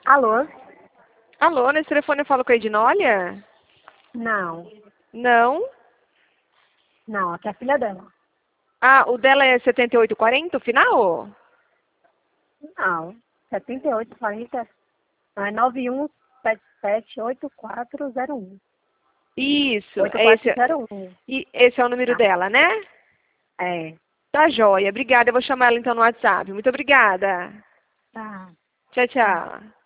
Alô? Alô, nesse telefone eu falo com a Ednólia? Não. Não? Não, aqui é a filha dela. Ah, o dela é 7840, o final? Não. 7840. Não, é 91778401. Isso, esse é o número Tá. dela, né? É. Tá joia. Obrigada, eu vou chamar ela então no WhatsApp. Muito obrigada. Tá. Tchau, tchau.